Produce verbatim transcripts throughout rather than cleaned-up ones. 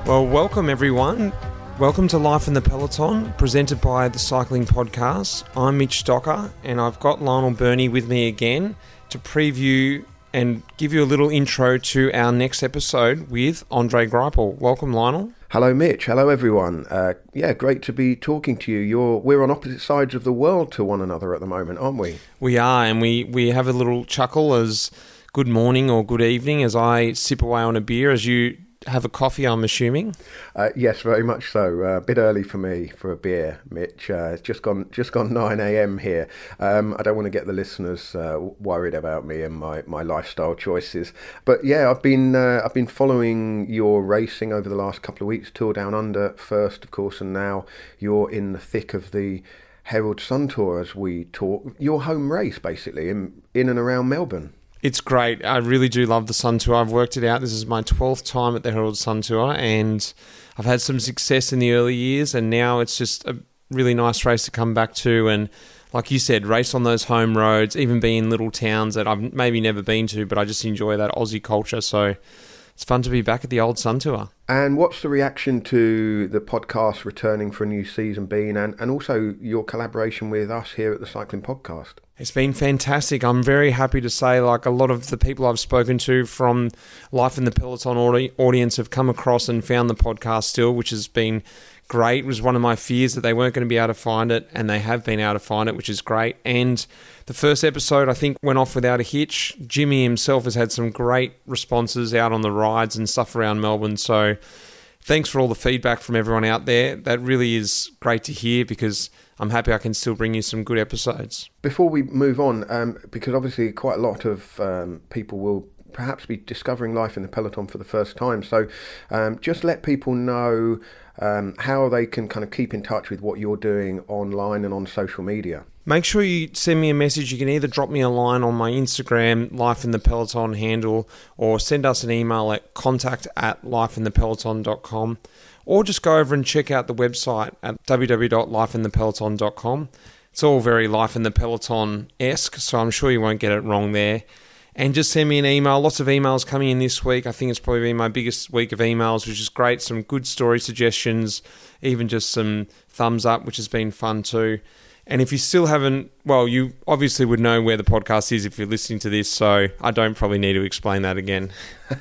Well, welcome everyone. Welcome to Life in the Peloton, presented by the Cycling Podcast. I'm Mitch Stocker, and I've got Lionel Birnie with me again to preview and give you a little intro to our next episode with Andre Greipel. Welcome, Lionel. Hello, Mitch. Hello, everyone. Uh, yeah, great to be talking to you. You're we're on opposite sides of the world to one another at the moment, aren't we? We are, and we, we have a little chuckle as good morning or good evening as I sip away on a beer, as you have a coffee, I'm assuming. Uh, yes, very much so. Uh, a bit early for me for a beer, Mitch. Uh, it's just gone just gone nine a.m. here. Um, I don't want to get the listeners uh, worried about me and my, my lifestyle choices. But yeah, I've been uh, I've been following your racing over the last couple of weeks. Tour Down Under first, of course, and now you're in the thick of the Herald Sun Tour as we talk. Your home race, basically, in in and around Melbourne. It's great. I really do love the Sun Tour. I've worked it out. This is my twelfth time at the Herald Sun Tour, and I've had some success in the early years, and now it's just a really nice race to come back to. And like you said, race on those home roads, even be in little towns that I've maybe never been to, but I just enjoy that Aussie culture. So it's fun to be back at the old Sun Tour. And what's the reaction to the podcast returning for a new season been, and, and also your collaboration with us here at the Cycling Podcast? It's been fantastic. I'm very happy to say, like, a lot of the people I've spoken to from Life in the Peloton audi- audience have come across and found the podcast still, which has been great. It was one of my fears that they weren't going to be able to find it, and they have been able to find it, which is great. And the first episode, I think, went off without a hitch. Jimmy himself has had some great responses out on the rides and stuff around Melbourne. So thanks for all the feedback from everyone out there. That really is great to hear, because I'm happy I can still bring you some good episodes. Before we move on, um, because obviously quite a lot of um, people will perhaps be discovering Life in the Peloton for the first time. So um, just let people know um, how they can kind of keep in touch with what you're doing online and on social media. Make sure you send me a message. You can either drop me a line on my Instagram, Life in the Peloton handle, or send us an email at contact at lifeinthepeloton dot com. Or just go over and check out the website at w w w dot life in the peloton dot com. It's all very Life in the Peloton-esque, so I'm sure you won't get it wrong there. And just send me an email. Lots of emails coming in this week. I think it's probably been my biggest week of emails, which is great. Some good story suggestions, even just some thumbs up, which has been fun too. And if you still haven't, well, you obviously would know where the podcast is if you're listening to this, so I don't probably need to explain that again.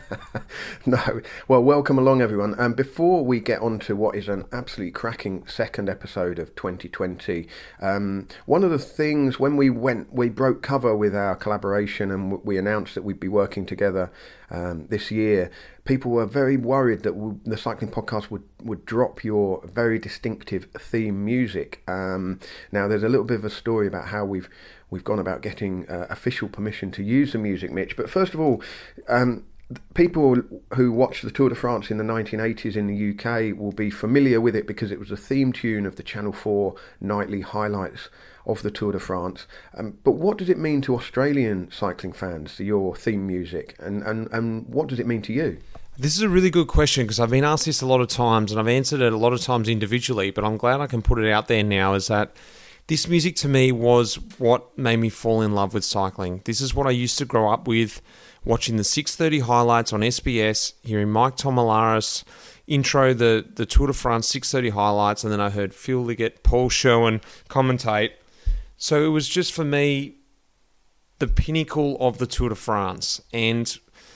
No. Well, welcome along, everyone. And um, before we get on to what is an absolutely cracking second episode of twenty twenty, um, one of the things when we went, we broke cover with our collaboration and we announced that we'd be working together um, this year, people were very worried that we, the Cycling Podcast would, would drop your very distinctive theme music. Um, now, there's a little bit of a story about how we've we've gone about getting uh, official permission to use the music, Mitch. But first of all, um, people who watched the Tour de France in the nineteen eighties in the U K will be familiar with it because it was a theme tune of the Channel four nightly highlights of the Tour de France. Um, but what does it mean to Australian cycling fans, your theme music, and, and, and what does it mean to you? This is a really good question, because I've been asked this a lot of times and I've answered it a lot of times individually, but I'm glad I can put it out there now, is that this music to me was what made me fall in love with cycling. This is what I used to grow up with, watching the six thirty highlights on S B S, hearing Mike Tomalaris intro the, the Tour de France six thirty highlights, and then I heard Phil Liggett, Paul Sherwin commentate. So it was just, for me, the pinnacle of the Tour de France. And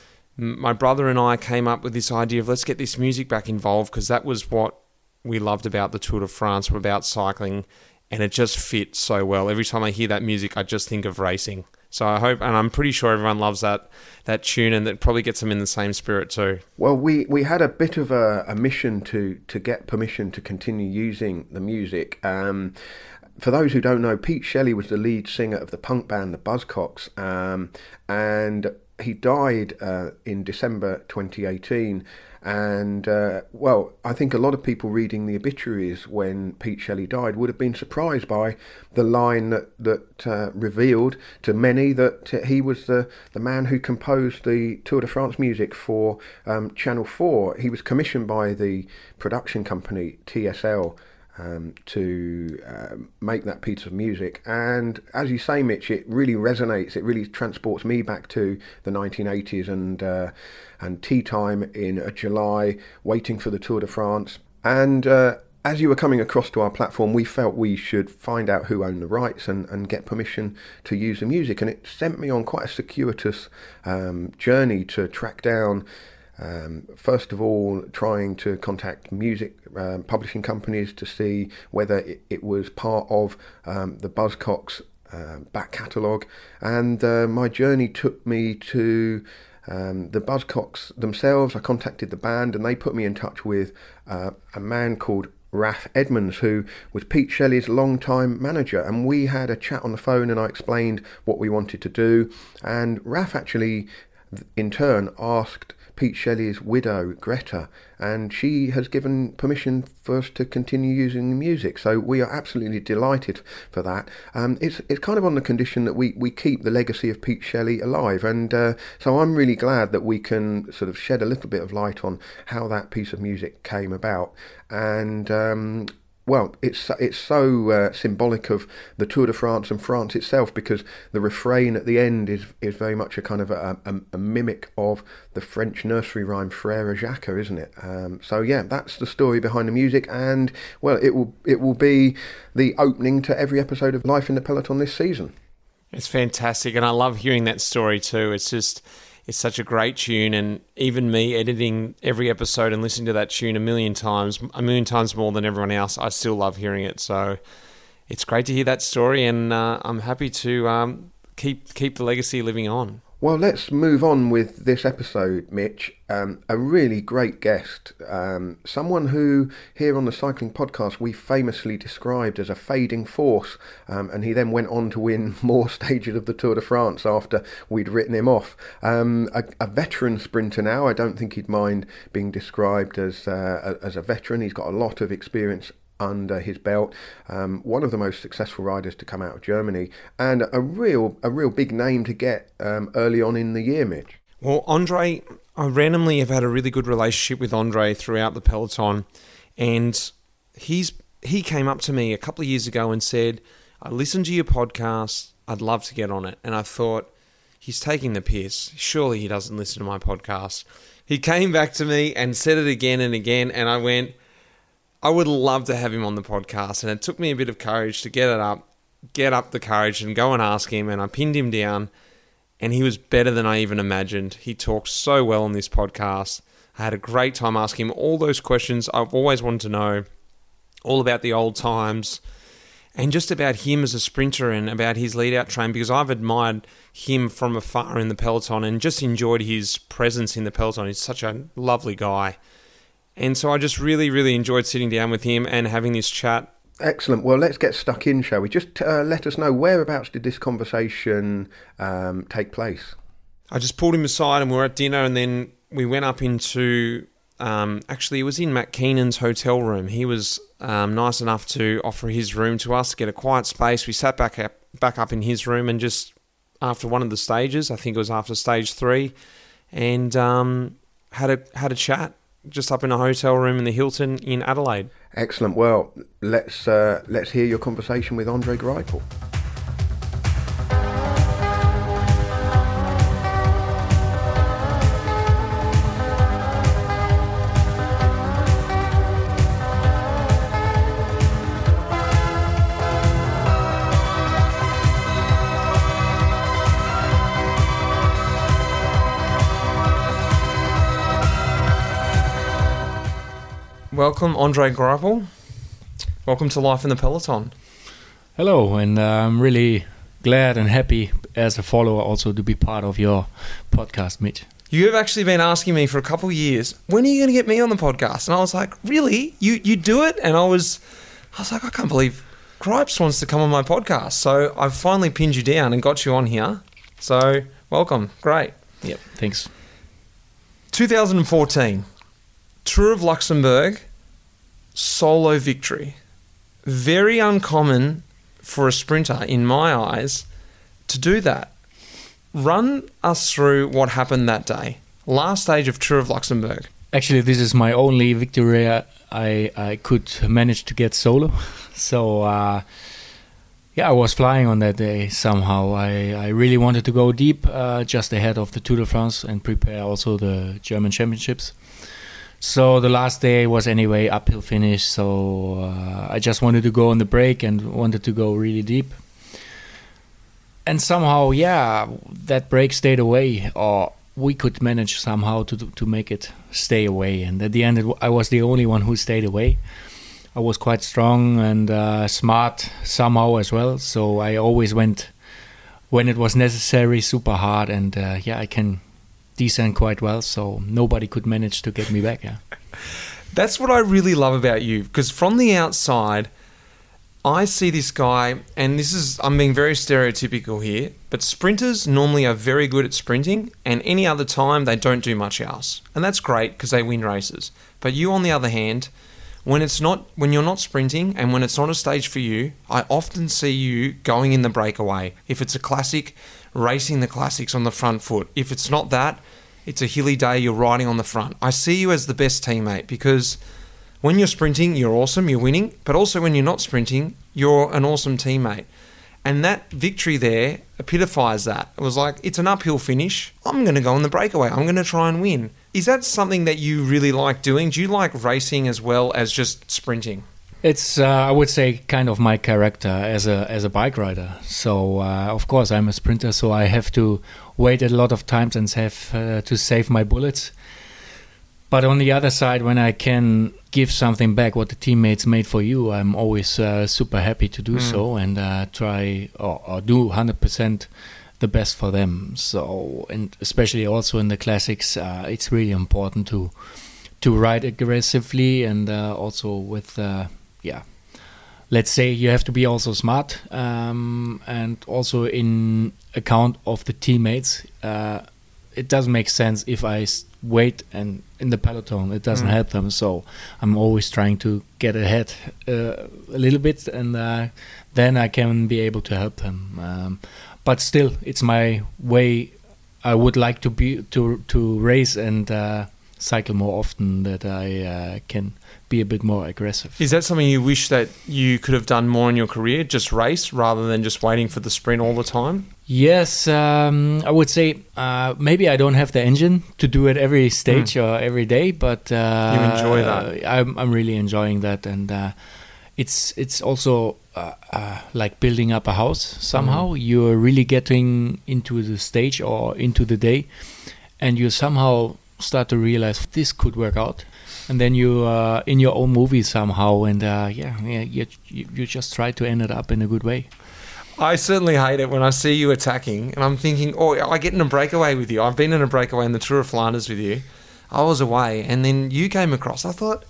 my brother and I came up with this idea of, let's get this music back involved, because that was what we loved about the Tour de France, about cycling, and it just fit so well. Every time I hear that music, I just think of racing. So I hope, and I'm pretty sure everyone loves that that tune, and that probably gets them in the same spirit too. Well, we, we had a bit of a, a mission to, to get permission to continue using the music. Um, for those who don't know, Pete Shelley was the lead singer of the punk band The Buzzcocks, um, and he died uh, in December twenty eighteen. And, uh, well, I think a lot of people reading the obituaries when Pete Shelley died would have been surprised by the line that, that uh, revealed to many that uh, he was the, the man who composed the Tour de France music for um, Channel four. He was commissioned by the production company T S L um, to uh, make that piece of music. And as you say, Mitch, it really resonates. It really transports me back to the nineteen eighties and uh, and tea time in uh, July, waiting for the Tour de France. And uh, as you were coming across to our platform, we felt we should find out who owned the rights and, and get permission to use the music. And it sent me on quite a circuitous um, journey to track down, um, first of all, trying to contact music um, publishing companies to see whether it, it was part of um, the Buzzcocks uh, back catalogue. And uh, my journey took me to Um, the Buzzcocks themselves. I contacted the band and they put me in touch with uh, a man called Raf Edmonds, who was Pete Shelley's long-time manager, and we had a chat on the phone and I explained what we wanted to do, and Raf actually in turn asked Pete Shelley's widow, Greta, and she has given permission for us to continue using the music. So we are absolutely delighted for that. Um, it's it's kind of on the condition that we, we keep the legacy of Pete Shelley alive. And uh, so I'm really glad that we can sort of shed a little bit of light on how that piece of music came about. And um, well, it's it's so uh, symbolic of the Tour de France and France itself, because the refrain at the end is is very much a kind of a, a, a mimic of the French nursery rhyme Frère Jacques, isn't it? Um, so yeah, that's the story behind the music, and well, it will it will be the opening to every episode of Life in the Peloton this season. It's fantastic, and I love hearing that story too. It's just, it's such a great tune, and even me editing every episode and listening to that tune a million times, a million times more than everyone else, I still love hearing it. So it's great to hear that story, and uh, I'm happy to um, keep keep the legacy living on. Well, let's move on with this episode, Mitch. Um, a really great guest, um, someone who here on the Cycling Podcast we famously described as a fading force, um, and he then went on to win more stages of the Tour de France after we'd written him off. Um, a, a veteran sprinter now. I don't think he'd mind being described as uh, as a veteran. He's got a lot of experience under his belt, um, one of the most successful riders to come out of Germany, and a real a real big name to get um, early on in the year, Mitch. Well, Andre, I randomly have had a really good relationship with Andre throughout the peloton, and he's he came up to me a couple of years ago and said, I listened to your podcast, I'd love to get on it. And I thought, he's taking the piss. Surely he doesn't listen to my podcast. He came back to me and said it again and again, and I went, I would love to have him on the podcast. And it took me a bit of courage to get it up, get up the courage and go and ask him. And I pinned him down, and he was better than I even imagined. He talked so well on this podcast. I had a great time asking him all those questions I've always wanted to know, all about the old times, and just about him as a sprinter and about his lead-out train, because I've admired him from afar in the peloton and just enjoyed his presence in the peloton. He's such a lovely guy. And so I just really, really enjoyed sitting down with him and having this chat. Excellent. Well, let's get stuck in, shall we? Just uh, let us know, whereabouts did this conversation um, take place? I just pulled him aside and we were at dinner, and then we went up into, um, actually it was in Matt Keenan's hotel room. He was um, nice enough to offer his room to us to get a quiet space. We sat back up, back up in his room, and just after one of the stages, I think it was after stage three, and um, had a had a chat. Just up in a hotel room in the Hilton in Adelaide. Excellent. Well, let's uh, let's hear your conversation with Andre Greipel. Welcome, Andre Greipel. Welcome to Life in the Peloton. Hello, and uh, I'm really glad and happy as a follower also to be part of your podcast, Mitch. You have actually been asking me for a couple of years, when are you going to get me on the podcast? And I was like, really? You you do it? And I was I was like, I can't believe Gripes wants to come on my podcast. So I've finally pinned you down and got you on here. So welcome. Great. Yep, thanks. twenty fourteen, Tour of Luxembourg, solo victory. Very uncommon for a sprinter, in my eyes, to do that. Run us through what happened that day. Last stage of Tour of Luxembourg. Actually, this is my only victory I I could manage to get solo. So uh, yeah, I was flying on that day somehow. I, I really wanted to go deep uh, just ahead of the Tour de France and prepare also the German Championships. So the last day was anyway uphill finish. So uh, I just wanted to go on the break and wanted to go really deep. And somehow, yeah, that break stayed away, or we could manage somehow to to make it stay away. And at the end, it w- I was the only one who stayed away. I was quite strong and uh, smart somehow as well. So I always went when it was necessary, super hard, and uh, yeah, I can descend quite well. So nobody could manage to get me back. Yeah, that's what I really love about you, because from the outside, I see this guy, and this is, I'm being very stereotypical here, but sprinters normally are very good at sprinting, and any other time they don't do much else. And that's great because they win races. But you, on the other hand, when it's not, when you're not sprinting and when it's not a stage for you, I often see you going in the breakaway. If it's a classic, racing the classics on the front foot. If it's not that, it's a hilly day, you're riding on the front. I see you as the best teammate, because when you're sprinting, you're awesome, you're winning, but also when you're not sprinting, you're an awesome teammate. And that victory there epitomised that. It was like, it's an uphill finish. I'm going to go in the breakaway. I'm going to try and win. Is that something that you really like doing? Do you like racing as well as just sprinting? It's, uh, I would say, kind of my character as a as a bike rider. So, uh, of course, I'm a sprinter, so I have to wait a lot of times and have uh, to save my bullets. But on the other side, when I can give something back what the teammates made for you, I'm always uh, super happy to do mm. so and uh, try or, or do one hundred percent the best for them. So, and especially also in the classics, uh, it's really important to to ride aggressively and uh, also with, uh, yeah, let's say you have to be also smart um, and also in account of the teammates. Uh, it doesn't make sense if I wait and in the peloton, it doesn't mm. help them. So I'm always trying to get ahead uh, a little bit, and uh, then I can be able to help them. Um, but still, it's my way. I would like to be to to race and uh, cycle more often, that I uh, can be a bit more aggressive. Is that something you wish that you could have done more in your career, just race rather than just waiting for the sprint all the time? Yes, um, I would say uh, maybe I don't have the engine to do it every stage mm. or every day, but uh, you enjoy that. I'm, I'm really enjoying that, and uh, it's it's also uh, uh, like building up a house. Somehow mm. you're really getting into the stage or into the day, and you somehow start to realize this could work out, and then you are in your own movie somehow, and uh, yeah, yeah, you, you just try to end it up in a good way. I certainly hate it when I see you attacking and I'm thinking, oh, I get in a breakaway with you. I've been in a breakaway in the Tour of Flanders with you. I was away and then you came across. I thought,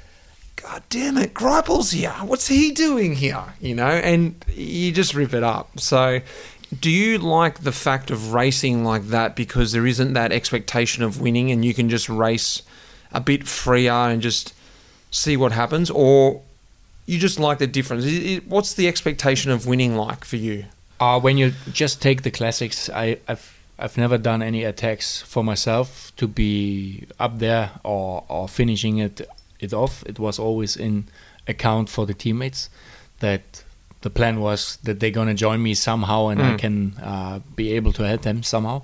God damn it, Greipel's here. What's he doing here? You know, and you just rip it up. So do you like the fact of racing like that because there isn't that expectation of winning and you can just race a bit freer and just see what happens? Or you just like the difference? What's the expectation of winning like for you? Uh, when you just take the classics, I, I've I've never done any attacks for myself to be up there or, or finishing it it off. It was always in account for the teammates, that the plan was that they're going to join me somehow and mm. I can uh, be able to help them somehow.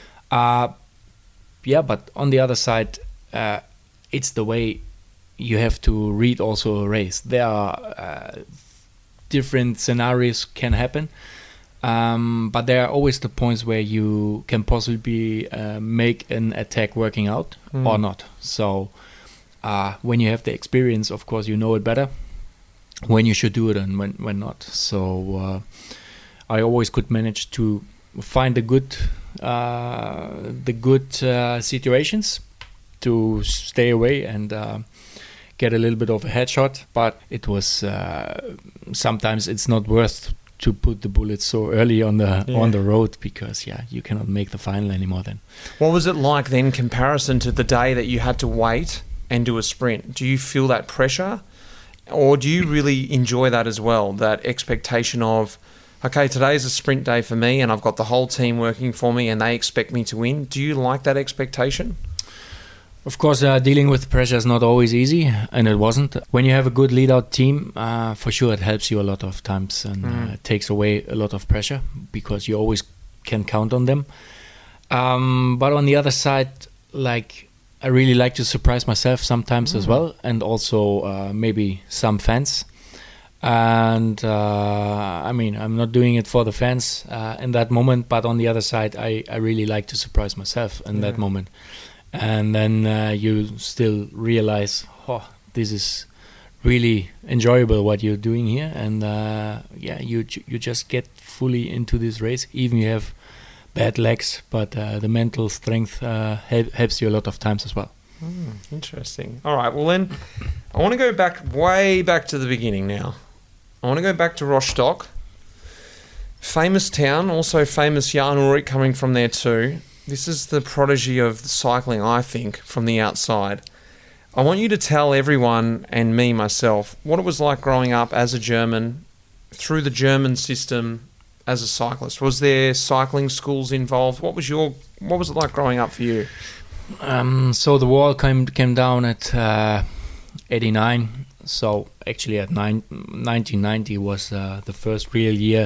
Uh, yeah, but on the other side, uh, it's the way you have to read also a race. There are uh, different scenarios can happen, um, but there are always the points where you can possibly uh, make an attack working out mm. or not. So uh, when you have the experience, of course, you know it better when you should do it and when, when not. So uh, I always could manage to find the good, uh, the good uh, situations to stay away and uh, get a little bit of a headshot, but it was uh, sometimes it's not worth to put the bullets so early on the yeah. on the road, because yeah, you cannot make the final anymore then. What was it like then, in comparison to the day that you had to wait and do a sprint? Do you feel that pressure, or do you really enjoy that as well, that expectation of, okay, today's a sprint day for me and I've got the whole team working for me and they expect me to win? Do you like that expectation? Of course, uh, dealing with pressure is not always easy, and it wasn't. When you have a good lead-out team, uh, for sure it helps you a lot of times, and Mm. uh, it takes away a lot of pressure because you always can count on them. Um, but on the other side, like I really like to surprise myself sometimes Mm. as well, and also uh, maybe some fans. And uh, I mean, I'm not doing it for the fans uh, in that moment, but on the other side, I, I really like to surprise myself in Yeah. that moment. And then uh, you still realize, oh, this is really enjoyable what you're doing here, and uh, yeah, you ju- you just get fully into this race. Even you have bad legs, but uh, the mental strength uh, hel- helps you a lot of times as well. Mm, interesting. All right. Well, then I want to go back, way back to the beginning now. I want to go back to Rostock. Famous town, also famous Jan Ullrich coming from there too. This is the prodigy of cycling, I think, from the outside. I want you to tell everyone, and me myself, what it was like growing up as a German, through the German system as a cyclist. Was there cycling schools involved? What was your what was it like growing up for you? Um, so the wall came came down at uh, eighty-nine. So actually, at nine, nineteen ninety was uh, the first real year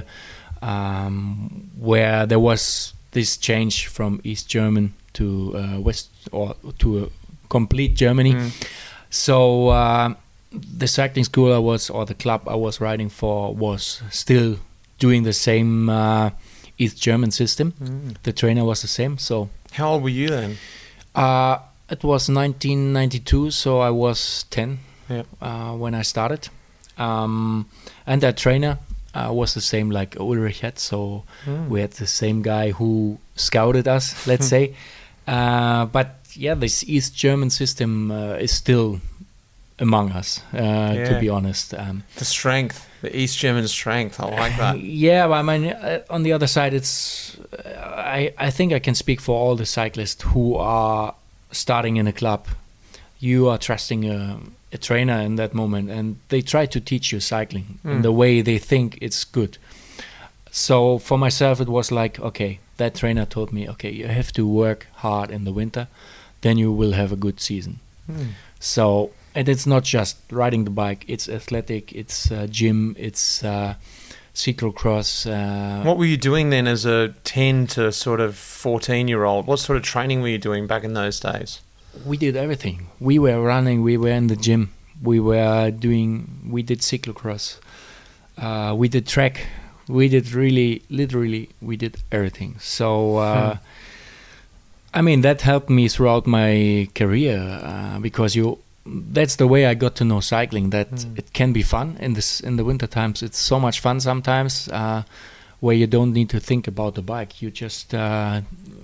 um, where there was this change from East German to uh, West, or to a complete Germany. Mm. So uh, the cycling school I was, or the club I was riding for, was still doing the same uh, East German system. Mm. The trainer was the same. So How old were you then? uh, it was nineteen ninety-two, so I was ten Yeah. uh, when I started. Um, and that trainer uh, was the same like Ulrich had, so Mm. we had the same guy who scouted us, let's say. Uh, but yeah, this East German system uh, is still among us, uh, Yeah. to be honest. Um, The strength, the East German strength. I like that. Yeah, but I mean, uh, on the other side, it's. Uh, I I think I can speak for all the cyclists who are starting in a club. You are trusting a, a trainer in that moment, and they try to teach you cycling Mm. in the way they think it's good. So for myself, it was like, okay, that trainer told me, okay, you have to work hard in the winter, then you will have a good season. Mm. So, and it's not just riding the bike, it's athletic, it's uh, gym, it's uh, cyclocross. Uh, What were you doing then as a ten to sort of fourteen year old? What sort of training were you doing back in those days? we did everything. We were running, we were in the gym, we were doing, we did cyclocross, uh, we did track, we did really, literally, we did everything. So, uh, Hmm. I mean, that helped me throughout my career uh, because you. That's the way I got to know cycling. That Mm. it can be fun in this in the winter times. It's so much fun sometimes, uh, where you don't need to think about the bike. You just uh, uh,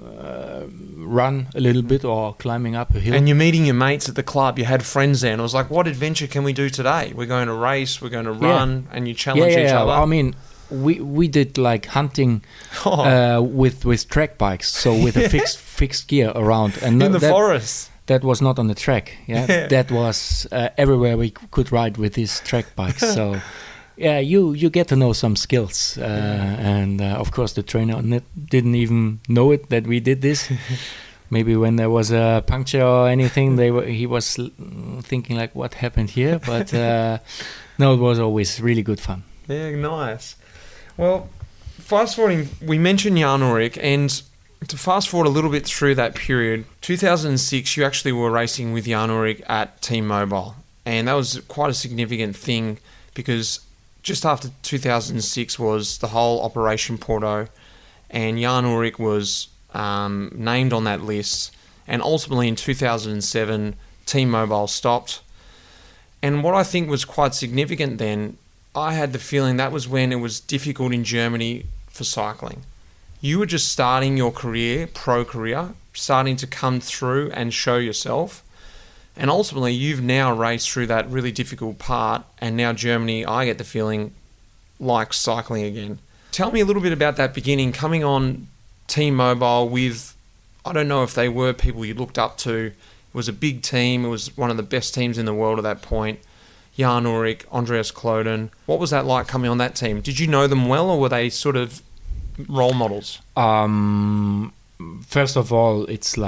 run a little bit or climbing up a hill. And you're meeting your mates at the club. You had friends there, and it was like, what adventure can we do today? We're going to race, we're going to Yeah. run, and you challenge each yeah. other. I mean, we we did like hunting Oh, uh, with with track bikes, so with a fixed fixed gear around, and in the that, forest. that was not on the track. Yeah, Yeah. that was uh, everywhere we c- could ride with these track bikes. So, yeah, you you get to know some skills, uh, and uh, of course the trainer on it didn't even know it that we did this. Maybe when there was a puncture or anything, they were, he was l- thinking like, "What happened here?" But uh, no, it was always really good fun. Yeah, nice. Well, fast forwarding, we mentioned Jan Ullrich, and to fast forward a little bit through that period, two thousand six, you actually were racing with Jan Ullrich at Team Mobile, and that was quite a significant thing because just after two thousand six was the whole Operation Porto, and Jan Ullrich was um, named on that list, and ultimately in two thousand seven, Team Mobile stopped. And what I think was quite significant then, I had the feeling that was when it was difficult in Germany for cycling. You were just starting your career, pro career, starting to come through and show yourself. And ultimately, you've now raced through that really difficult part, and now Germany, I get the feeling, likes cycling again. Tell me a little bit about that beginning, coming on Team Mobile with, I don't know if they were people you looked up to. It was a big team. It was one of the best teams in the world at that point. Jan Ullrich, Andreas Kloden. What was that like coming on that team? Did you know them well, or were they sort of role models? Um, first of all, it's like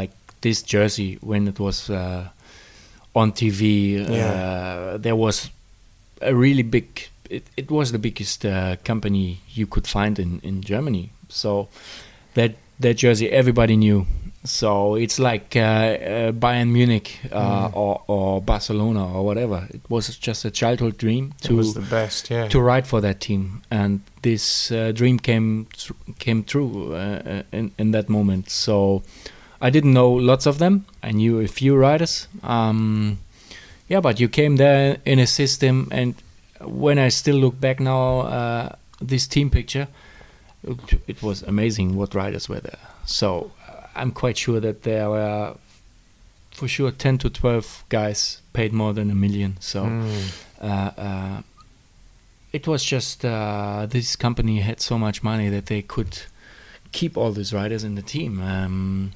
this jersey when it was uh, on T V. Yeah. Uh, there was a really big. It, it was the biggest uh, company you could find in, in Germany. So that that jersey everybody knew. So it's like uh, uh, Bayern Munich uh, Mm. or, or Barcelona or whatever. It was just a childhood dream It to was the best, yeah. to ride for that team, and this uh, dream came thr- came true uh, in in that moment. So I didn't know lots of them. I knew a few riders. Um, yeah, but you came there in a system, and when I still look back now, uh, this team picture, it, it was amazing what riders were there. So uh, I'm quite sure that there were for sure ten to twelve guys paid more than a million. So. Mm. Uh, uh, it was just uh, this company had so much money that they could keep all these riders in the team. Um,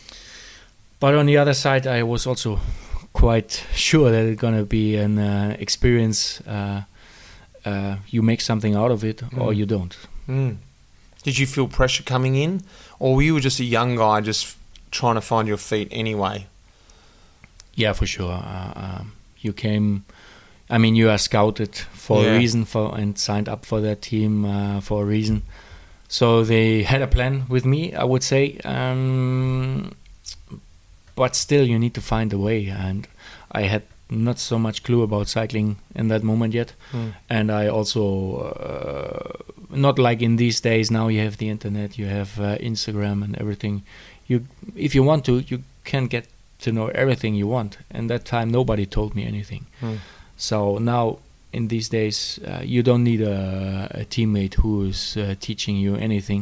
but on the other side, I was also quite sure that it's gonna be an uh, experience. Uh, uh, you make something out of it, or Mm. you don't. Mm. Did you feel pressure coming in, or were you just a young guy just f- trying to find your feet anyway? Yeah, for sure. Uh, um, you came. I mean, you are scouted for Yeah. a reason, for and signed up for that team uh, for a reason. So they had a plan with me, I would say. Um, but still, you need to find a way. And I had not so much clue about cycling in that moment yet. Mm. And I also, uh, not like in these days, now you have the internet, you have uh, Instagram and everything. You, if you want to, you can get to know everything you want. And that time, nobody told me anything. Mm. So now, in these days, uh, you don't need a, a teammate who is uh, teaching you anything.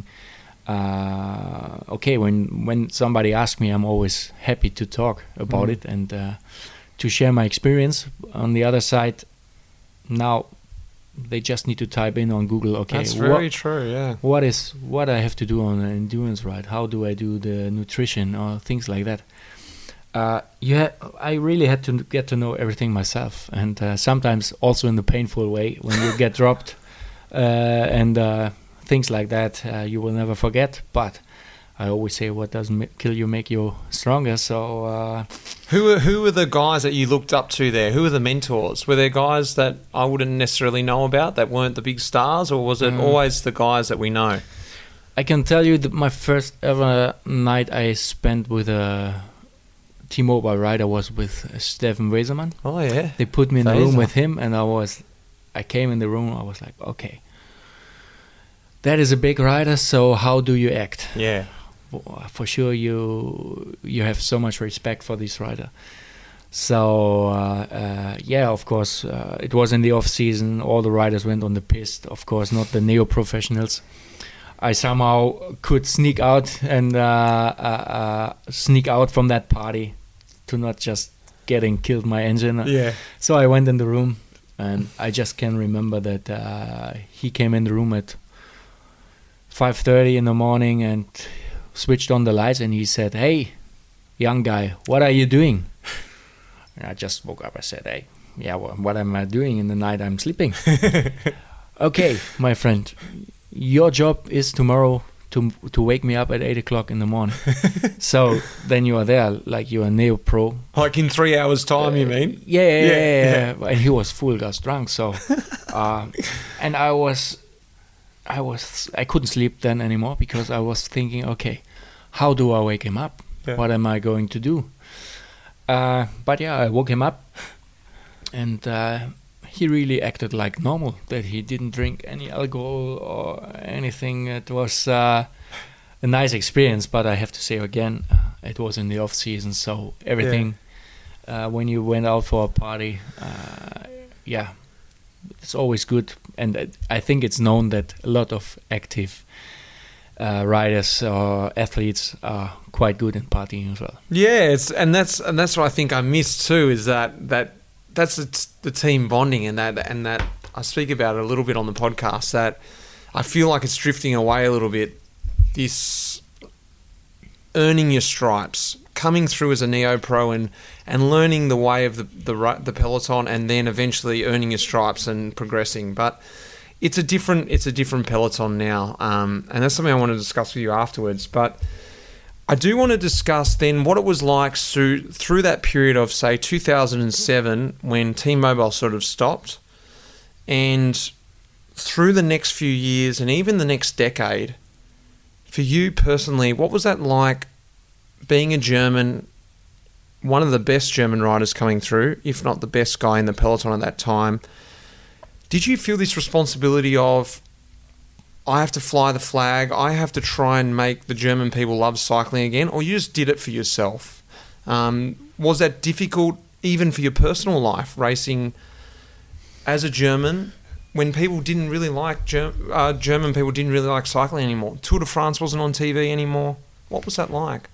Uh, okay, when when somebody asks me, I'm always happy to talk about Mm. it and uh, to share my experience. On the other side, now they just need to type in on Google. Okay, That's what- very true, yeah. what is what I have to do on an endurance ride? How do I do the nutrition or things like that? Uh, you ha- I really had to n- get to know everything myself, and uh, sometimes also in the painful way when you get dropped uh, and uh, things like that. Uh, you will never forget. But I always say, what doesn't ma- kill you make you stronger. So uh, Who were who were the guys that you looked up to there? Who were the mentors? Were there guys that I wouldn't necessarily know about that weren't the big stars, or was it Mm. always the guys that we know? I can tell you that my first ever night I spent with a T-Mobile rider was with uh, Steffen Wesermann. Oh yeah, They put me in the room Weser. with him, and I was, I came in the room. I was like, okay, that is a big rider. So how do you act? yeah, W- For sure, you you have so much respect for this rider. So uh, uh, yeah, of course, uh, it was in the off season. All the riders went on the piste. Of course, not the neo professionals. I somehow could sneak out and uh, uh, uh, sneak out from that party to not just getting killed my engine. yeah. So I went in the room, and I just can remember that uh, he came in the room at five thirty in the morning and switched on the lights, and he said, "Hey, young guy, what are you doing?" And I just woke up. I said, "Hey, yeah, well, what am I doing in the night? I'm sleeping." "Okay, my friend, your job is tomorrow to to wake me up at eight o'clock in the morning." So then you are there, like you are neo pro. Like in three hours' time, you mean? Yeah, yeah, Yeah, yeah, yeah. And he was full gas drunk. So, uh, and I was, I was, I couldn't sleep then anymore because I was thinking, okay, how do I wake him up? Yeah. What am I going to do? Uh, but yeah, I woke him up, and uh, he really acted like normal. That he didn't drink any alcohol or anything. It was uh, a nice experience. But I have to say again, uh, it was in the off season, so everything. Uh, when you went out for a party, uh, yeah, it's always good, and uh, I think it's known that a lot of active uh, riders or athletes are quite good in partying as well. Yeah, it's and that's and that's what I think I missed too. Is that that that's the, t- the team bonding, and that and that I speak about it a little bit on the podcast. That I feel like it's drifting away a little bit. This earning your stripes, coming through as a neo pro, and, and learning the way of the the ri- the peloton, and then eventually earning your stripes and progressing. But it's a different it's a different peloton now, um, and that's something I want to discuss with you afterwards. But I do want to discuss then what it was like so, through that period of, say, two thousand seven when T-Mobile sort of stopped, and through the next few years and even the next decade, for you personally, what was that like being a German, one of the best German riders coming through, if not the best guy in the peloton at that time? Did you feel this responsibility of, I have to fly the flag, I have to try and make the German people love cycling again, or you just did it for yourself? Um, was that difficult even for your personal life, racing as a German, when people didn't really like, Ger- uh, German people didn't really like cycling anymore? Tour de France wasn't on T V anymore. What was that like?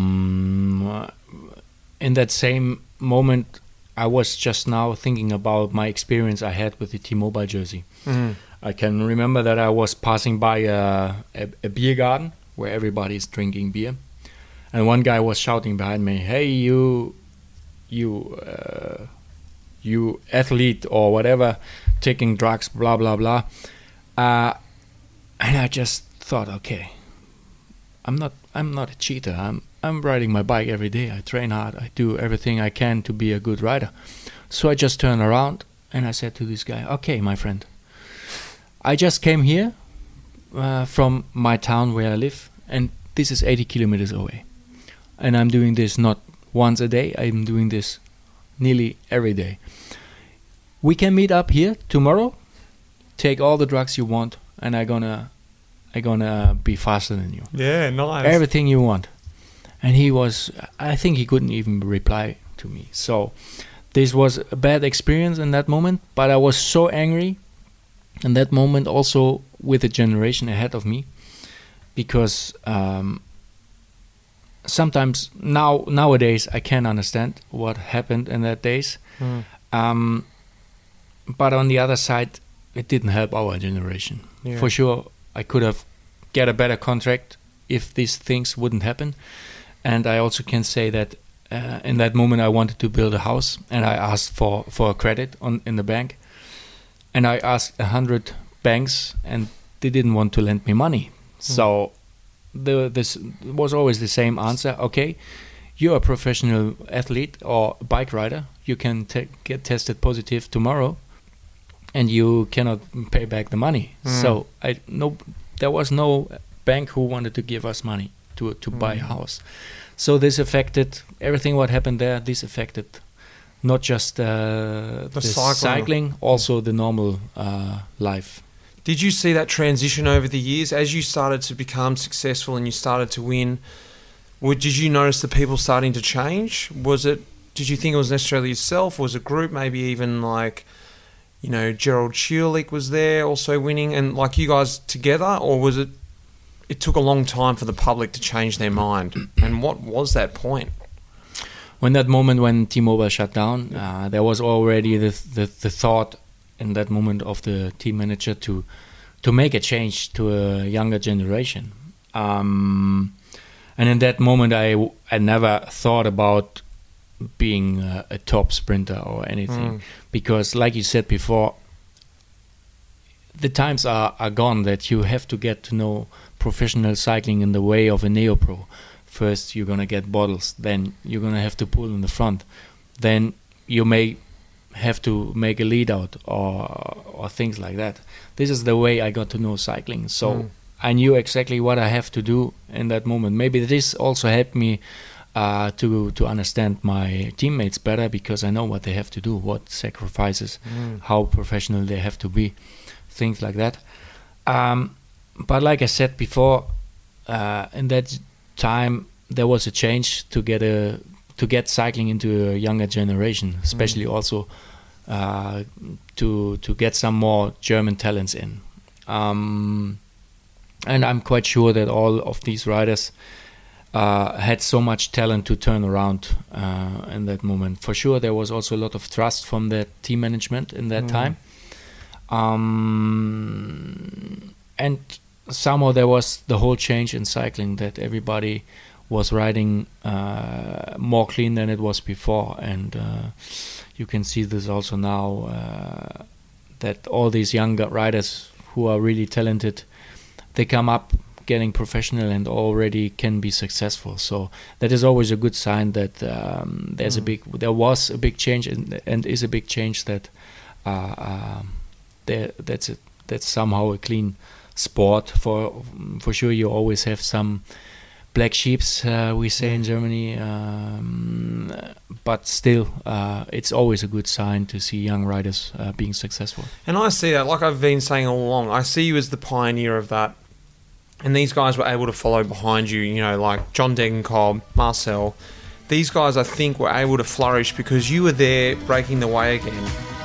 Um, in that same moment, I was just now thinking about my experience I had with the T-Mobile jersey. Mm. I can remember that I was passing by a, a, a beer garden where everybody is drinking beer, and one guy was shouting behind me, "Hey, you, you, uh, you athlete or whatever, taking drugs, blah blah blah." Uh, and I just thought, okay, I'm not, I'm not a cheater. I'm, I'm riding my bike every day. I train hard. I do everything I can to be a good rider. So I just turned around and I said to this guy, "Okay, my friend, I just came here uh, from my town where I live, and this is eighty kilometers away. And I'm doing this not once a day, I'm doing this nearly every day. We can meet up here tomorrow, take all the drugs you want, and I'm gonna, I'm gonna be faster than you. Yeah, nice. Everything you want." And he was, I think he couldn't even reply to me. So this was a bad experience in that moment, but I was so angry in that moment also with the generation ahead of me, because um, sometimes now nowadays I can understand what happened in that days, Mm. um, but on the other side it didn't help our generation. Yeah. For sure I could have get a better contract if these things wouldn't happen. And I also can say that uh, in that moment I wanted to build a house, and I asked for, for a credit on in the bank. And I asked a hundred banks, and they didn't want to lend me money. Mm. So the, this was always the same answer. Okay, you're a professional athlete or bike rider. You can te- get tested positive tomorrow, and you cannot pay back the money. Mm. So I no, there was no bank who wanted to give us money to to mm. buy a house. So this affected everything. What happened there? This affected not just uh, the, the cycling, cycling also the normal uh, life. Did you see that transition over the years as you started to become successful and you started to win? Or did you notice the people starting to change? Was it? Did you think it was necessarily yourself? Or was it a group? Maybe even like, you know, Gerald Schulich was there also winning, and like you guys together, or was it? It took a long time for the public to change their mind. And what was that point? When that moment when T-Mobile shut down, uh, there was already the, the the thought in that moment of the team manager to to make a change to a younger generation. Um, and in that moment, I, I never thought about being a, a top sprinter or anything. Mm. Because like you said before, the times are, are gone that you have to get to know professional cycling in the way of a neopro. First, you're going to get bottles. Then you're going to have to pull in the front. Then you may have to make a lead out or or things like that. This is the way I got to know cycling. So mm. I knew exactly what I have to do in that moment. Maybe this also helped me uh, to to understand my teammates better, because I know what they have to do, what sacrifices, mm. how professional they have to be, things like that. Um, but like I said before, uh, in that time there was a change to get a to get cycling into a younger generation, especially mm. also uh, to to get some more German talents in. Um, and I'm quite sure that all of these riders uh, had so much talent to turn around uh, in that moment. For sure, there was also a lot of trust from the team management in that mm. time. Um, and somehow there was the whole change in cycling, that everybody was riding uh, more clean than it was before. And uh, you can see this also now, uh, that all these younger riders who are really talented, they come up getting professional and already can be successful. So that is always a good sign that um, there's mm. a big, there was a big change and, and is a big change that uh, uh, there that's a, that's somehow a clean sport. For for sure, you always have some black sheeps, uh, we say in Germany, um, but still, uh, it's always a good sign to see young riders uh, being successful. And I see that, like I've been saying all along, I see you as the pioneer of that. And these guys were able to follow behind you, you know, like John Degenkolb, Marcel. These guys, I think, were able to flourish because you were there breaking the way again.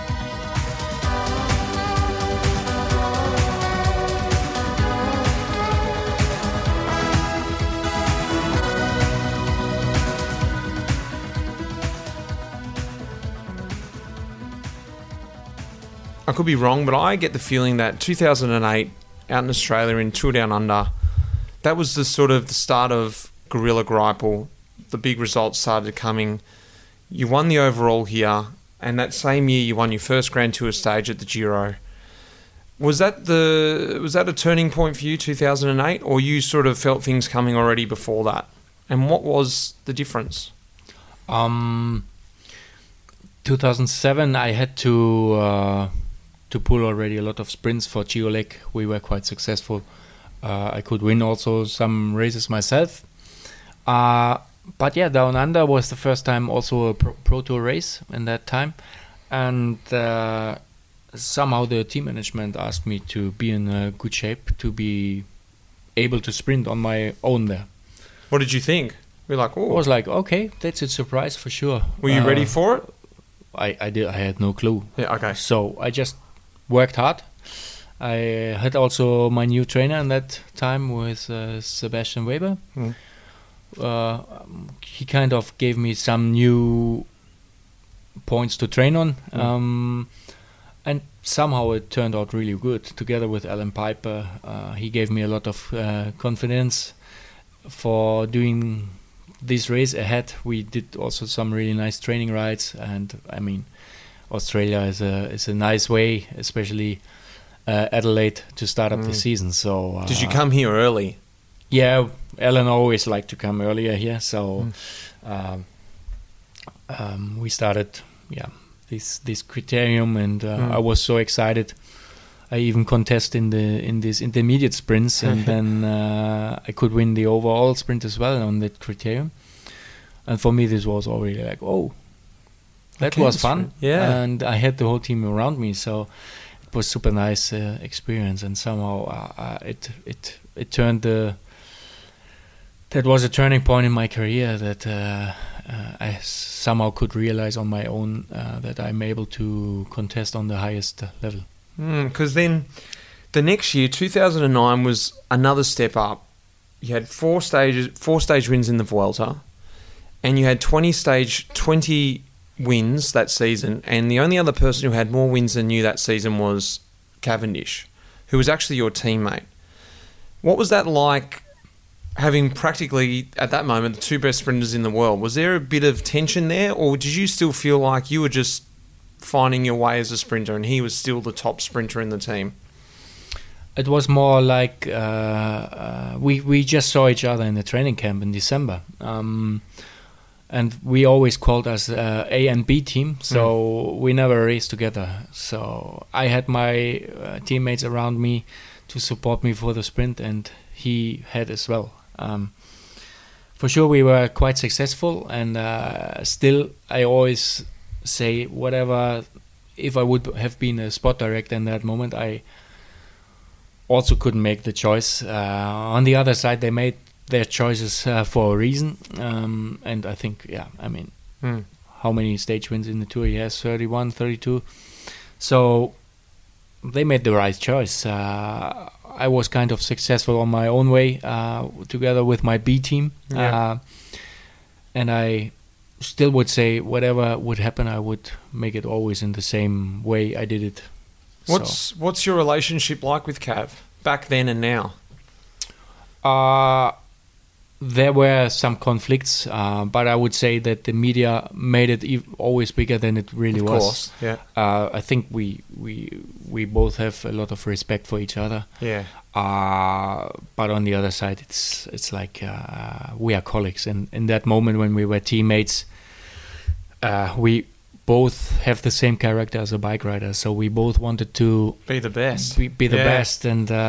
I could be wrong, but I get the feeling that two thousand eight, out in Australia in Tour Down Under, that was the sort of the start of Guerilla Greipel. The big results started coming. You won the overall here, and that same year you won your first Grand Tour stage at the Giro. Was that the was that a turning point for you, two thousand eight, or you sort of felt things coming already before that? And what was the difference? Um, two thousand seven, I had to uh, to pull already a lot of sprints for Geolec. We were quite successful. Uh, I could win also some races myself. Uh, but yeah, Down Under was the first time also a pro, pro tour race in that time. And uh, somehow the team management asked me to be in uh, good shape, to be able to sprint on my own there. What did you think? We're like, oh. I was like, okay, that's a surprise for sure. Were you uh, ready for it? I, I did. I had no clue. Yeah, okay. So I just worked hard. I had also my new trainer in that time with uh, Sebastian Weber. Mm. Uh, he kind of gave me some new points to train on. Mm. Um, and somehow it turned out really good. Together with Alan Piper, uh, he gave me a lot of uh, confidence for doing this race ahead. We did also some really nice training rides, and I mean, Australia is a is a nice way, especially uh, Adelaide, to start up mm. the season. So uh, did you come here early? Yeah, Alan always liked to come earlier here, so mm. um, um, we started yeah this this criterium, and uh, mm. I was so excited. I even contest in the in these intermediate sprints, and then uh, I could win the overall sprint as well on that criterium. And for me, this was already like, oh, that was fun. Yeah, and I had the whole team around me, so it was super nice uh, experience. And somehow uh, uh, it it it turned the that was a turning point in my career, that uh, uh, I somehow could realize on my own uh, that I'm able to contest on the highest uh, level. Because mm, then the next year, two thousand nine, was another step up. You had four stages, four stage wins in the Vuelta, and you had twenty stage, twenty wins that season. And the only other person who had more wins than you that season was Cavendish, who was actually your teammate. What was that like, having practically at that moment the two best sprinters in the world? Was there a bit of tension there, or did you still feel like you were just finding your way as a sprinter and he was still the top sprinter in the team? It was more like uh, uh, we we just saw each other in the training camp in December, um, and we always called us uh, A and B team, so mm. we never raced together. So I had my uh, teammates around me to support me for the sprint, and he had as well. Um, for sure we were quite successful, and uh, still I always say, whatever, if I would have been a sport director in that moment, I also couldn't make the choice. Uh, on the other side, they made their choices uh, for a reason, um, and I think, yeah, I mean, mm. how many stage wins in the Tour he has? thirty-one, thirty-two. So they made the right choice. Uh, I was kind of successful on my own way, uh, together with my B team, yeah. uh, and I still would say whatever would happen, I would make it always in the same way I did it. What's so. what's your relationship like with Cav back then and now? Uh, there were some conflicts, uh, but I would say that the media made it ev- always bigger than it really Of was. course, yeah. Uh, I think we we we both have a lot of respect for each other. Yeah. Uh, but on the other side, it's it's like uh, we are colleagues, and in that moment when we were teammates, uh, we both have the same character as a bike rider, so we both wanted to Be the best. be, be the Yeah. best, and uh,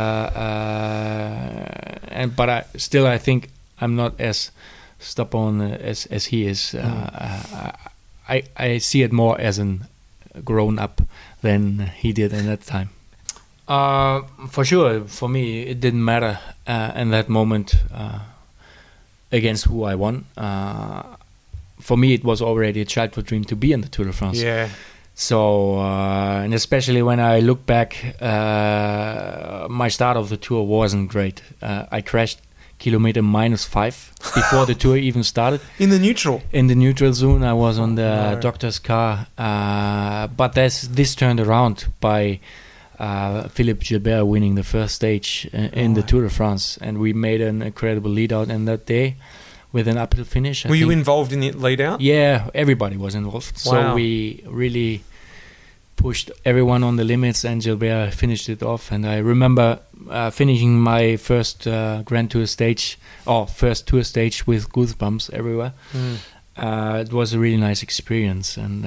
uh, and but I still I think I'm not as stubborn as as he is. Uh, uh, I I see it more as an grown up than he did in that time. Uh, for sure, for me it didn't matter uh, in that moment uh, against who I won. Uh, for me, it was already a childhood dream to be in the Tour de France. Yeah. So, uh, and especially when I look back, uh, my start of the tour wasn't great. Uh, I crashed kilometer minus five before the tour even started. In the neutral. In the neutral zone, I was on the No. doctor's car. Uh, but this, this turned around by uh, Philippe Gilbert winning the first stage uh, in the Right. Tour de France. And we made an incredible lead out in that day with an uphill finish. I Were you think. involved in the lead out? Yeah, everybody was involved. Wow. So we really pushed everyone on the limits, and Gilbert finished it off. And I remember uh, finishing my first uh, Grand Tour stage, or first tour stage, with goosebumps everywhere. Mm. Uh, it was a really nice experience. And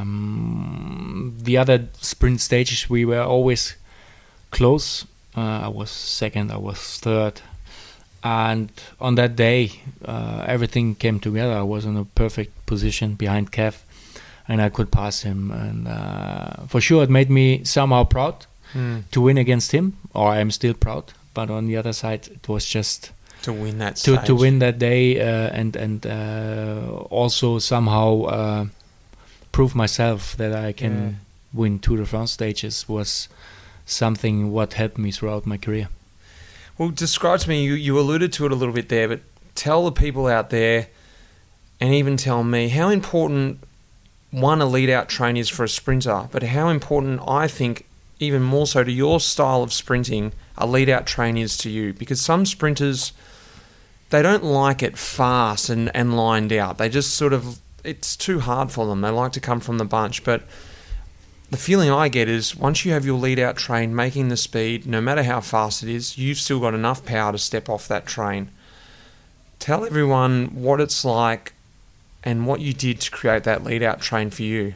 um, the other sprint stages, we were always close. Uh, I was second, I was third. And on that day, uh, everything came together. I was in a perfect position behind Kev, and I could pass him. And uh, for sure, it made me somehow proud Mm. to win against him, or I'm still proud. But on the other side, it was just To win that to, stage. to win that day uh, and and uh, also somehow uh, prove myself that I can Yeah. win Tour de France stages was something what helped me throughout my career. Well, describe to me, you, you alluded to it a little bit there, but tell the people out there, and even tell me, how important, one, a lead-out train is for a sprinter, but how important, I think, even more so to your style of sprinting, a lead-out train is to you. Because some sprinters, they don't like it fast and, and lined out. They just sort of, it's too hard for them. They like to come from the bunch, but the feeling I get is once you have your lead-out train making the speed, no matter how fast it is, you've still got enough power to step off that train. Tell everyone what it's like and what you did to create that lead-out train for you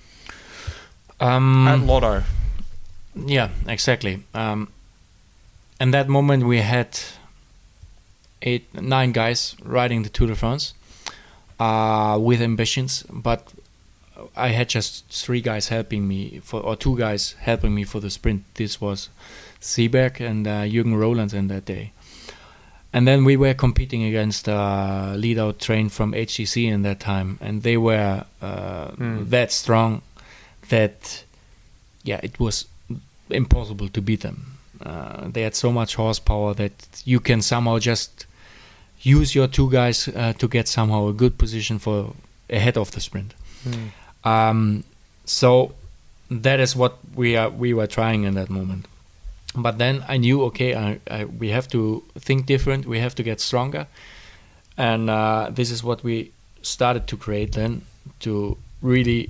Um, at Lotto. Yeah, exactly. Um, in that moment, we had eight, nine guys riding the Tour de France uh, with ambitions, but I had just three guys helping me for, or two guys helping me for the sprint. This was Seeberg and uh, Jürgen Roland in that day. And then we were competing against a lead-out train from H T C in that time, and they were uh, Mm. that strong that, yeah, it was impossible to beat them. Uh, they had so much horsepower that you can somehow just use your two guys uh, to get somehow a good position for ahead of the sprint. Mm. Um, so that is what we are we were trying in that moment. But then I knew, okay, I, I, we have to think different. We have to get stronger, and uh, this is what we started to create then, to really,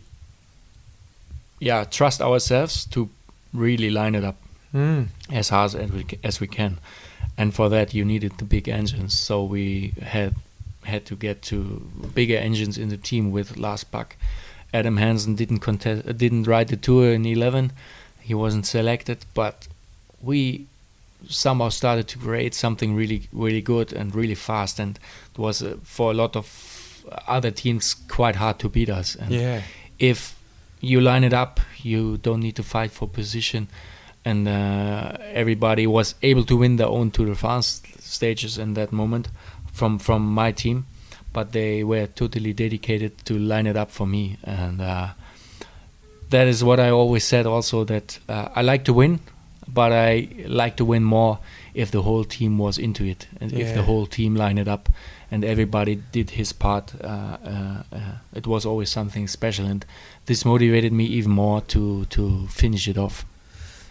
yeah, trust ourselves to really line it up Mm. as hard as we as we can. And for that, you needed the big engines. So we had had to get to bigger engines in the team with Lars Bak. Adam Hansen didn't contest, uh, didn't ride the tour in eleven. He wasn't selected, but we somehow started to create something really, really good and really fast. And it was uh, for a lot of other teams quite hard to beat us. And Yeah. if you line it up, you don't need to fight for position. And uh, everybody was able to win their own Tour de France stages in that moment from from my team, but they were totally dedicated to line it up for me. And uh, that is what I always said also, that uh, I like to win, but I like to win more if the whole team was into it, and if Yeah. the whole team lined it up and everybody did his part. Uh, uh, uh, it was always something special, and this motivated me even more to to finish it off.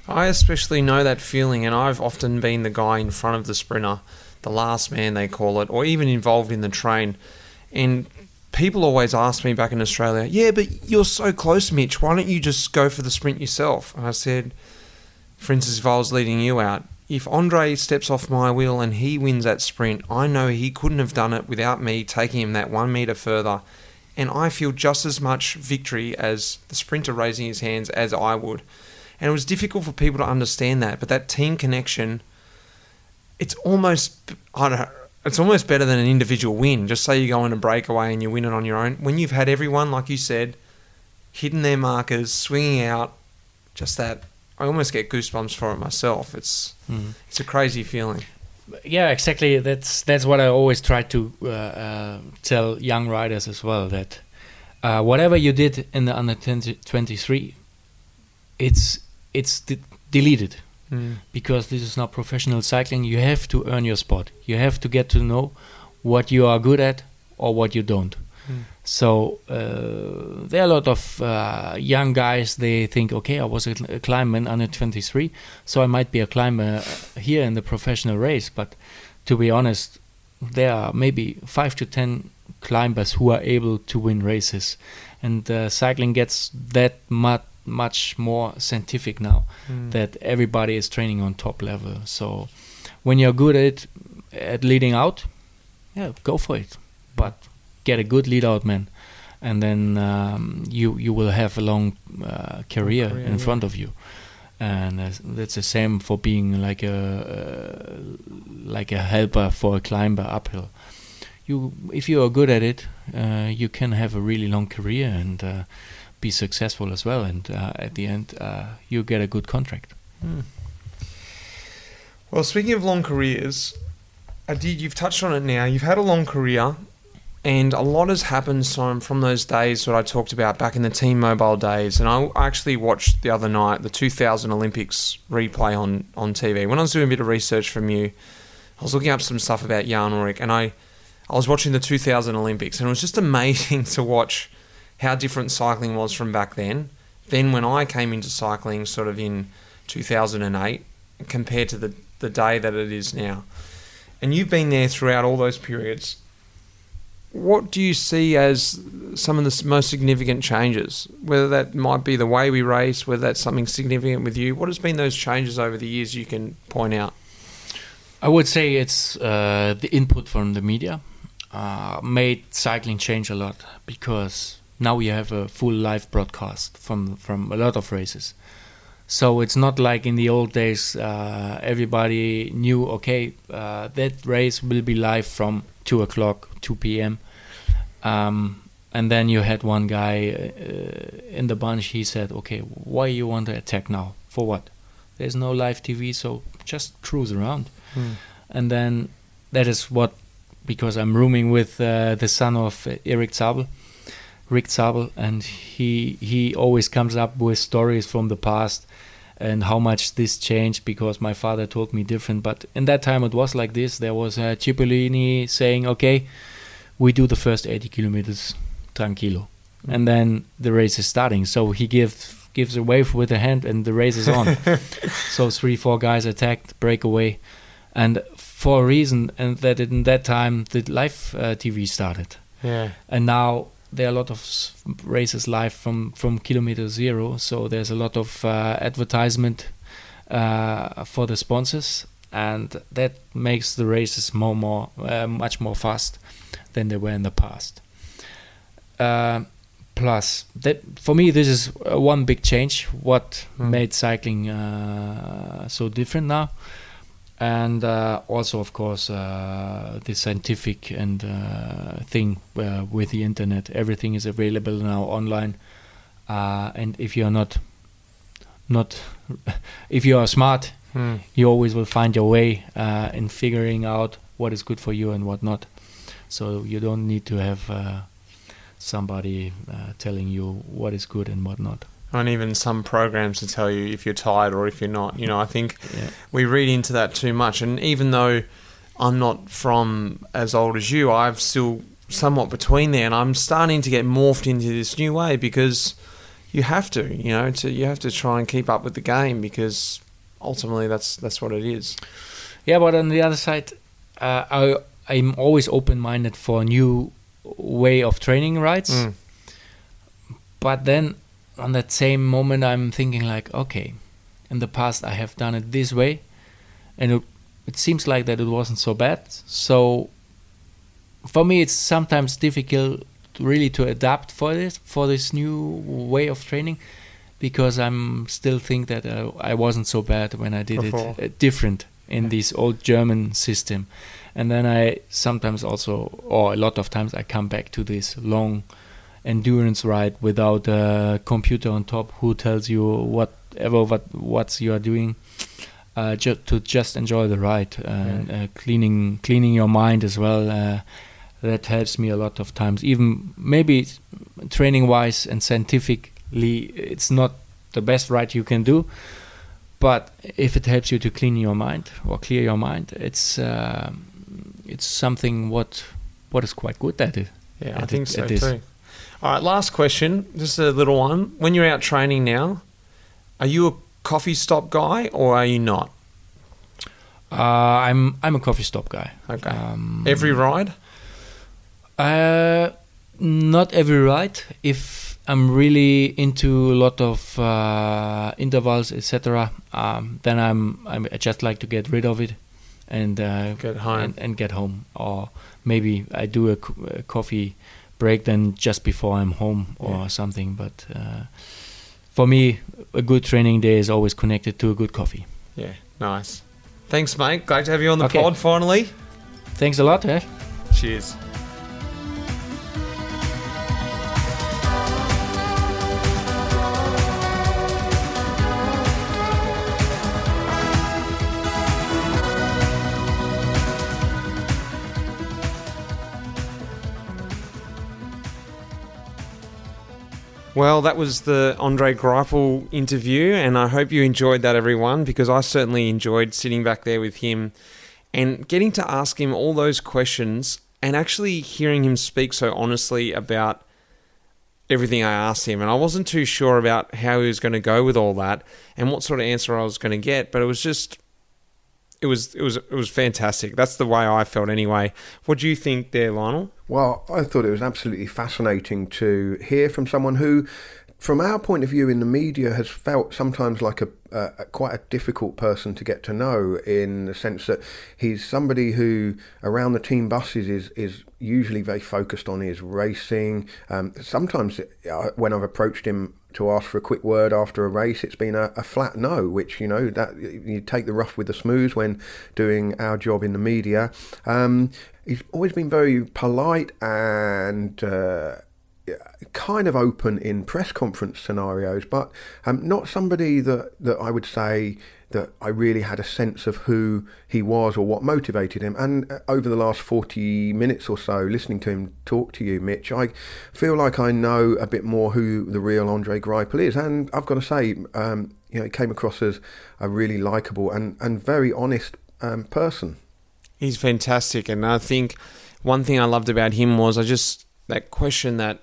I especially know that feeling, and I've often been the guy in front of the sprinter, the last man they call it, or even involved in the train. And people always ask me back in Australia, yeah, but you're so close, Mitch, why don't you just go for the sprint yourself? And I said, for instance, if I was leading you out, if Andre steps off my wheel and he wins that sprint, I know he couldn't have done it without me taking him that one metre further. And I feel just as much victory as the sprinter raising his hands as I would. And it was difficult for people to understand that, but that team connection, it's almost, I don't know, it's almost better than an individual win. Just say you go in a breakaway and you win it on your own. When you've had everyone, like you said, hitting their markers, swinging out, just that, I almost get goosebumps for it myself. It's mm. it's a crazy feeling. Yeah, exactly. That's that's what I always try to uh, uh, tell young riders as well. That uh, whatever you did in the under twenty-three, it's it's de- deleted mm. because this is not professional cycling. You have to earn your spot. You have to get to know what you are good at or what you don't. Mm. So uh, there are a lot of uh, young guys. They think, okay, I was a, a climber under twenty-three, so I might be a climber here in the professional race. But to be honest, there are maybe five to ten climbers who are able to win races, and uh, cycling gets that much much more scientific now mm. that everybody is training on top level. So when you're good at at leading out, yeah, go for it. But get a good lead out man, and then um, you you will have a long uh, career, career in yeah. front of you. And uh, that's the same for being like a uh, like a helper for a climber uphill. You if you are good at it, uh, you can have a really long career and uh, be successful as well. And uh, at the end, uh, you get a good contract. Mm. Well, speaking of long careers, Adid, you've touched on it now. You've had a long career. And a lot has happened from, from those days that I talked about back in the Team Mobile days. And I actually watched the other night the two thousand Olympics replay on, on T V. When I was doing a bit of research from you, I was looking up some stuff about Jan Ullrich, and I, I was watching the two thousand Olympics, and it was just amazing to watch how different cycling was from back then. Then when I came into cycling sort of in two thousand eight compared to the, the day that it is now. And you've been there throughout all those periods. What do you see as some of the most significant changes? Whether that might be the way we race, whether that's something significant with you. What has been those changes over the years you can point out? I would say it's uh, the input from the media uh, made cycling change a lot, because now we have a full live broadcast from, from a lot of races. So it's not like in the old days, uh, everybody knew, okay, uh, that race will be live from two o'clock, two p.m. Um, and then you had one guy uh, in the bunch, he said, okay, why you want to attack now? For what? There's no live T V, so just cruise around. Hmm. And then that is what, because I'm rooming with uh, the son of uh, Erik Zabel, Rick Zabel, and he he always comes up with stories from the past and how much this changed, because my father told me different. But in that time it was like this. There was uh, Cipollini saying, okay, we do the first eighty kilometers tranquilo, mm. and then the race is starting. So he gives gives a wave with a hand and the race is on. So three, four guys attacked, break away, and for a reason, and that in that time the live uh, T V started. Yeah, and now there are a lot of races live from, from kilometer zero, so there's a lot of uh, advertisement uh, for the sponsors, and that makes the races more, more, uh, much more fast than they were in the past. Uh, plus, that for me, this is uh, one big change. What mm. made cycling uh, so different now? And uh, also, of course, uh, the scientific and uh, thing uh, with the internet. Everything is available now online, uh, and if you are not, not, if you are smart, hmm. you always will find your way uh, in figuring out what is good for you and what not. So you don't need to have uh, somebody uh, telling you what is good and what not. And even some programs to tell you if you're tired or if you're not. You know, I think yeah. we read into that too much. And even though I'm not from as old as you, I'm still somewhat between there. And I'm starting to get morphed into this new way because, you have to, you know, to you have to try and keep up with the game, because ultimately that's that's what it is. Yeah, but on the other side, uh, I I'm always open-minded for a new way of training, right? Mm. But then, on that same moment, I'm thinking like, okay, in the past I have done it this way, and it, it seems like that it wasn't so bad. So for me, it's sometimes difficult really to adapt for this for this new way of training, because I'm still think that uh, I wasn't so bad when I did Before. it uh, different in yeah. this old German system. And then I sometimes also, or a lot of times, I come back to this long endurance ride without a computer on top who tells you whatever what what you are doing, uh, just to just enjoy the ride, and yeah. uh, cleaning cleaning your mind as well. Uh, that helps me a lot of times. Even maybe training wise and scientifically, it's not the best ride you can do, but if it helps you to clean your mind or clear your mind, it's uh, it's something what what is quite good at it. Yeah, at I think it, so it too. All right, last question, just a little one. When you're out training now, are you a coffee stop guy or are you not? Uh, I'm I'm a coffee stop guy. Okay. Um, Every ride? Uh, not every ride. If I'm really into a lot of uh, intervals, et cetera, um, then I'm, I'm I just like to get rid of it and uh, get home and, and get home. Or maybe I do a, co- a coffee break then just before I'm home or yeah. something. But uh, for me, a good training day is always connected to a good coffee. Yeah, nice. Thanks, mate. Great to have you on the okay. pod finally. Thanks a lot. Eh? Cheers. Well, that was the Andre Greipel interview, and I hope you enjoyed that, everyone, because I certainly enjoyed sitting back there with him and getting to ask him all those questions and actually hearing him speak so honestly about everything I asked him. And I wasn't too sure about how he was going to go with all that and what sort of answer I was going to get, but it was just... It was it was it was fantastic. That's the way I felt anyway. What do you think there, Lionel? Well, I thought it was absolutely fascinating to hear from someone who, from our point of view in the media, has felt sometimes like a, a, a quite a difficult person to get to know, in the sense that he's somebody who around the team buses is is usually very focused on his racing. Um, sometimes uh, when I've approached him to ask for a quick word after a race, it's been a, a flat no, which, you know, that you take the rough with the smooth when doing our job in the media. Um, he's always been very polite and uh, kind of open in press conference scenarios, but um, not somebody that, that I would say that I really had a sense of who he was or what motivated him. And over the last forty minutes or so, listening to him talk to you, Mitch, I feel like I know a bit more who the real Andre Greipel is. And I've got to say, um, you know, he came across as a really likeable and, and very honest um, person. He's fantastic. And I think one thing I loved about him was I just, that question that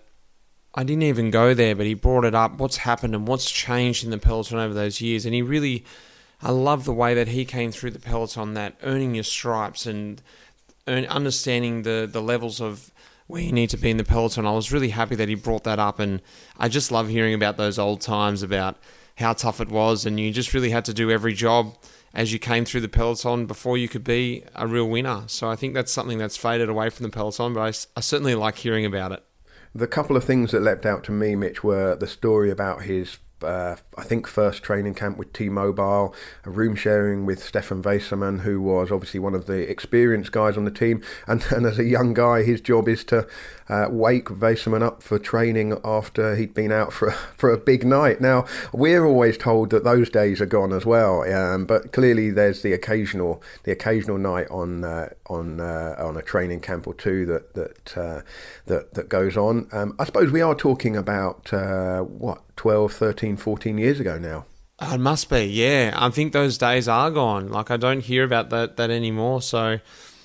I didn't even go there, but he brought it up, what's happened and what's changed in the peloton over those years. And he really... I love the way that he came through the peloton, that earning your stripes and earn, understanding the, the levels of where you need to be in the peloton. I was really happy that he brought that up, and I just love hearing about those old times, about how tough it was, and you just really had to do every job as you came through the peloton before you could be a real winner. So I think that's something that's faded away from the peloton, but I, I certainly like hearing about it. The couple of things that leapt out to me, Mitch, were the story about his Uh, I think first training camp with T-Mobile, a room sharing with Stefan Weissermann, who was obviously one of the experienced guys on the team, and, and as a young guy his job is to uh, wake Weissermann up for training after he'd been out for a, for a big night. Now, we're always told that those days are gone as well, um, but clearly there's the occasional the occasional night on uh, on uh, on a training camp or two that that uh, that, that goes on. Um, I suppose we are talking about uh, what twelve, thirteen, fourteen years ago now. Oh, it must be, yeah. I think those days are gone. Like, I don't hear about that, that anymore. So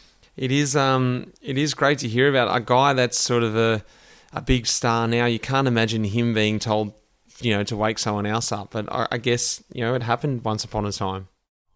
it is um it is great to hear about a guy that's sort of a a big star now. You can't imagine him being told you know, to wake someone else up. But I, I guess, you know, it happened once upon a time.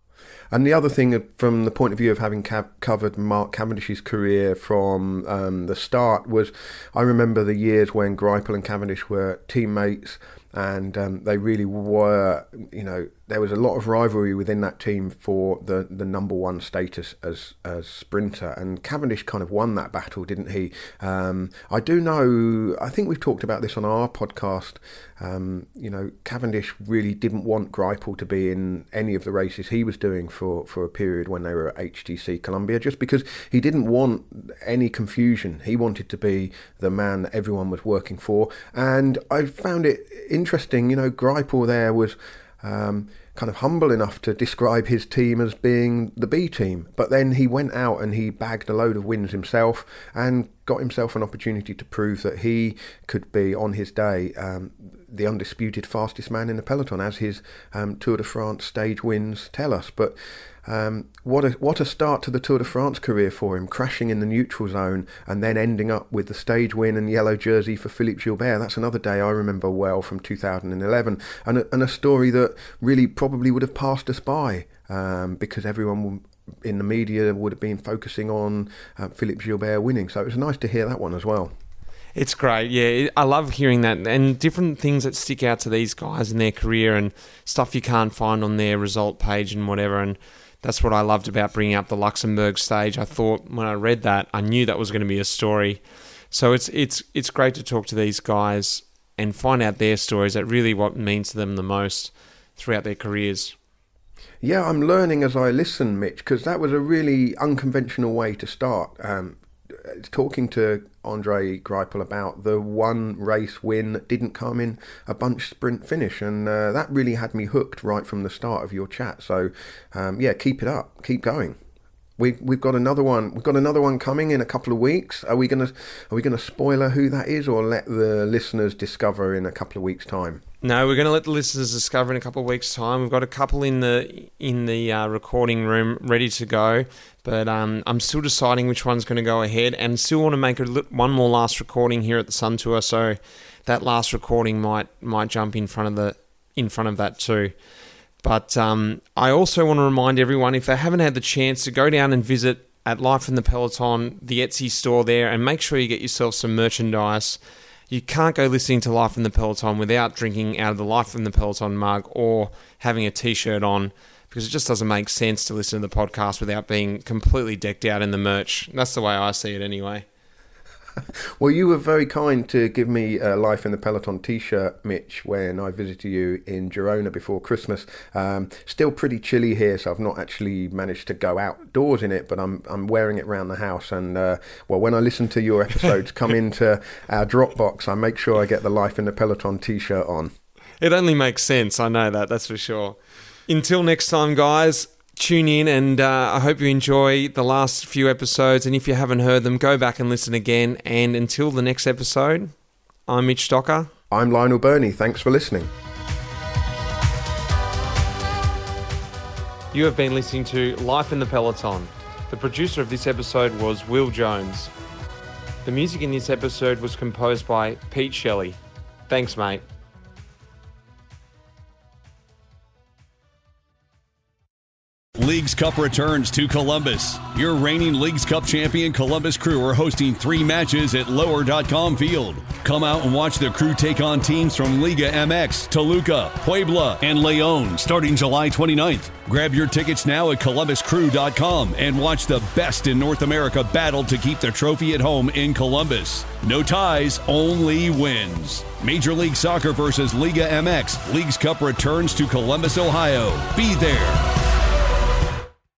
And the other thing, from the point of view of having ca- covered Mark Cavendish's career from um, the start, was I remember the years when Greipel and Cavendish were teammates, and um, they really were, you know, there was a lot of rivalry within that team for the, the number one status as as sprinter, and Cavendish kind of won that battle, didn't he? Um, I do know, I think we've talked about this on our podcast, um, you know, Cavendish really didn't want Greipel to be in any of the races he was doing for, for a period when they were at H T C Columbia, just because he didn't want any confusion. He wanted to be the man that everyone was working for, and I found it interesting, you know, Greipel there was um, kind of humble enough to describe his team as being the B team, but then he went out and he bagged a load of wins himself and got himself an opportunity to prove that he could be, on his day, um, the undisputed fastest man in the peloton, as his um, Tour de France stage wins tell us. But um, what a what a start to the Tour de France career for him, crashing in the neutral zone and then ending up with the stage win and yellow jersey for Philippe Gilbert. That's another day I remember well from two thousand eleven, and a, and a story that really probably would have passed us by um, because everyone in the media would have been focusing on uh, Philippe Gilbert winning. So it was nice to hear that one as well. It's great, yeah. I love hearing that, and different things that stick out to these guys in their career and stuff you can't find on their result page and whatever. And that's what I loved about bringing up the Luxembourg stage. I thought when I read that, I knew that was going to be a story. So it's it's it's great to talk to these guys and find out their stories. That really what means to them the most throughout their careers. Yeah, I'm learning as I listen, Mitch, because that was a really unconventional way to start. Um, talking to Andre Greipel about the one race win that didn't come in a bunch sprint finish, and uh, that really had me hooked right from the start of your chat. So um, yeah, keep it up, keep going. We we've got another one. We've got another one coming in a couple of weeks. Are we gonna are we gonna spoiler who that is, or let the listeners discover in a couple of weeks' time? No, we're going to let the listeners discover in a couple of weeks' time. We've got a couple in the in the uh, recording room ready to go, but um, I'm still deciding which one's going to go ahead, and still want to make a li- one more last recording here at the Sun Tour. So that last recording might might jump in front of the in front of that too. But um, I also want to remind everyone, if they haven't had the chance, to go down and visit at Life in the Peloton, the Etsy store there, and make sure you get yourself some merchandise. You can't go listening to Life in the Peloton without drinking out of the Life in the Peloton mug or having a T-shirt on, because it just doesn't make sense to listen to the podcast without being completely decked out in the merch. That's the way I see it anyway. Well, you were very kind to give me a Life in the Peloton T-shirt, Mitch, when I visited you in Girona before Christmas. Um, still pretty chilly here, so I've not actually managed to go outdoors in it, but I'm I'm wearing it around the house. And uh, well, when I listen to your episodes come into our Dropbox, I make sure I get the Life in the Peloton T-shirt on. It only makes sense. I know that. That's for sure. Until next time, guys. Tune in, and uh, I hope you enjoy the last few episodes, and if you haven't heard them, go back and listen again. And until the next episode, I'm Mitch Stocker. I'm Lionel Birnie. Thanks for listening. You have been listening to Life in the Peloton. The producer of this episode was Will Jones. The music in this episode was composed by Pete Shelley. Thanks, mate. Leagues Cup returns to Columbus. Your reigning Leagues Cup champion Columbus Crew are hosting three matches at lower dot com field. Come out and watch the Crew take on teams from Liga M X, Toluca, Puebla, and León starting July twenty-ninth. Grab your tickets now at columbus crew dot com and watch the best in North America battle to keep the trophy at home in Columbus. No ties, only wins. Major League Soccer versus Liga M X. Leagues Cup returns to Columbus, Ohio. Be there.